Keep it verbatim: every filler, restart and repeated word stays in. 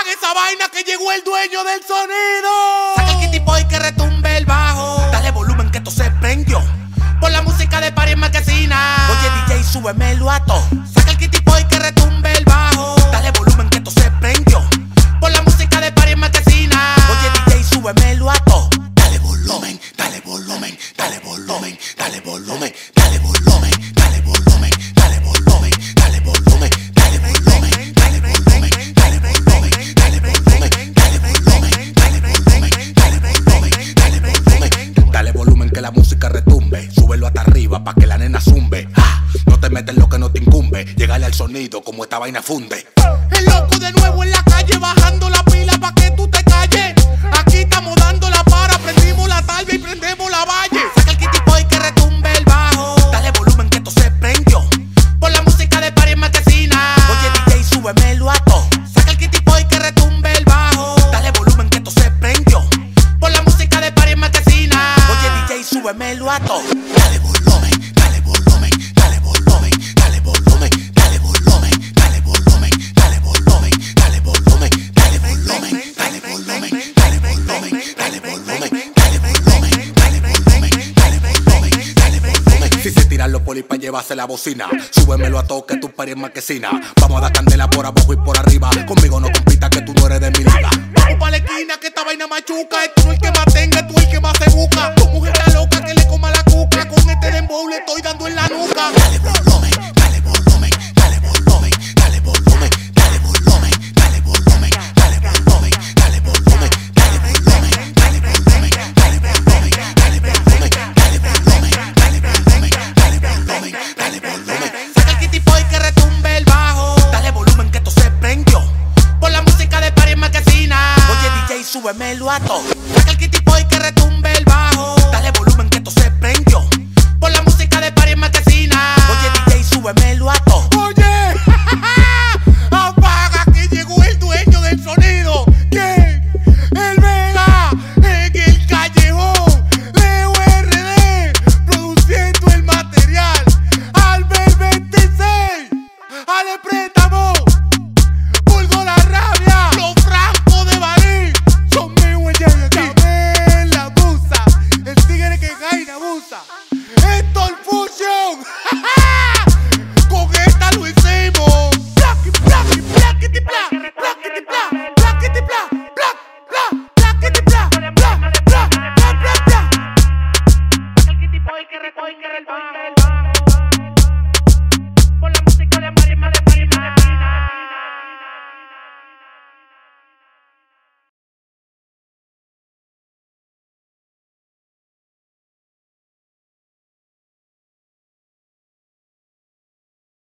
Apaga esa vaina que llegó el dueño del sonido. Saca el Kitty Boy que retumbe el bajo. Dale volumen que esto se prendió. Por la música de Party en Marquesina. Oye D J, súbemelo a todo. Saca el Kitty Boy que retumbe el bajo. Dale volumen que esto se prendió. Por la música de Party en Marquesina. Oye D J, súbemelo a todo. Dale volumen, dale volumen, dale volumen, dale volumen, dale volumen, dale volumen, dale volumen, dale volumen, dale volumen, dale volumen, dale volumen, dale volumen, dale volumen, dale volumen, dale volumen, dale volumen. Dale volumen que la música retumbe. Súbelo hasta arriba pa' que la nena zumbe. Ah, no te metes en lo que no te incumbe. Llegale al sonido como esta vaina funde. El loco de nuevo en la calle bajando la pila pa' que tú te calles. Aquí estamos dando la para, prendimos la talva y prendemos la valle. Saca el Kitty Boy que retumbe el bajo. Dale volumen que esto se prendió. Por la música de Party en Marquesina. Oye D J, súbemelo a todo. Saca el Kitty Boy que retumbe el bajo. Dale volumen que esto se prendió. Por la música de Party en Marquesina. Oye D J, súbemelo a todo. Dale volumen, dale volumen, dale volumen, dale volumen, dale volumen, dale volumen, dale volumen, dale volumen, dale volumen, dale volumen, dale volumen, dale volumen, dale volumen, dale volumen, dale volumen, dale volumen. Si se tiran los polis pa' llevarse la bocina, súbemelo a todo que tu Party en Marquesina. Vamos a dar candela por abajo y por arriba. Conmigo no compitas que tú no eres de mi liga. Vamos pa' la esquina que esta vaina machuca. Es tú el que más tenga, es tú el que más se busca. Tu mujer está loca que le coma la cuca. Con este dembow le estoy dando en la nuca. Dale volumen, dale volumen, dale volumen, dale volumen, dale volumen, dale volumen, dale volumen, dale volumen, dale volumen, dale volumen, dale volumen, dale volumen, dale volumen, dale volumen, dale volumen, dale volumen. Saca el Kitty Boy que retumbe el bajo. Dale volumen que esto se prendió. Por la música de Party en Marquesina. Oye D J, súbemelo a todo. Saca el